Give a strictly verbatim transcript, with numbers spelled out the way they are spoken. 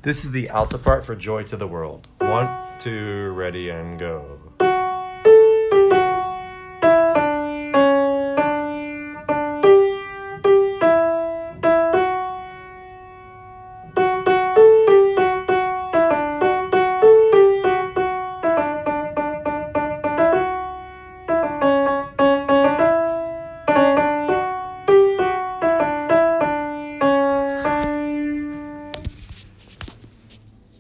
This is the alto part for Joy to the World. One, two, ready, and go.